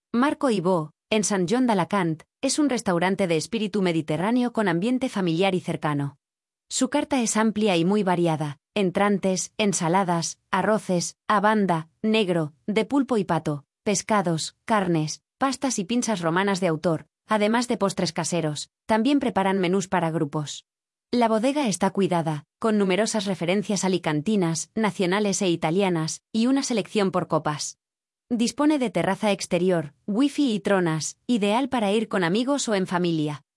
Marco y Bo, en Sant Joan d'Alacant, es un restaurante de espíritu mediterráneo con ambiente familiar y cercano. Su carta es amplia y muy variada: entrantes, ensaladas, arroces, a banda, negro, de pulpo y pato, pescados, carnes, pastas y pinzas romanas de autor, además de postres caseros. También preparan menús para grupos. La bodega está cuidada, con numerosas referencias alicantinas, nacionales e italianas, y una selección por copas. Dispone de terraza exterior, wifi y tronas, ideal para ir con amigos o en familia.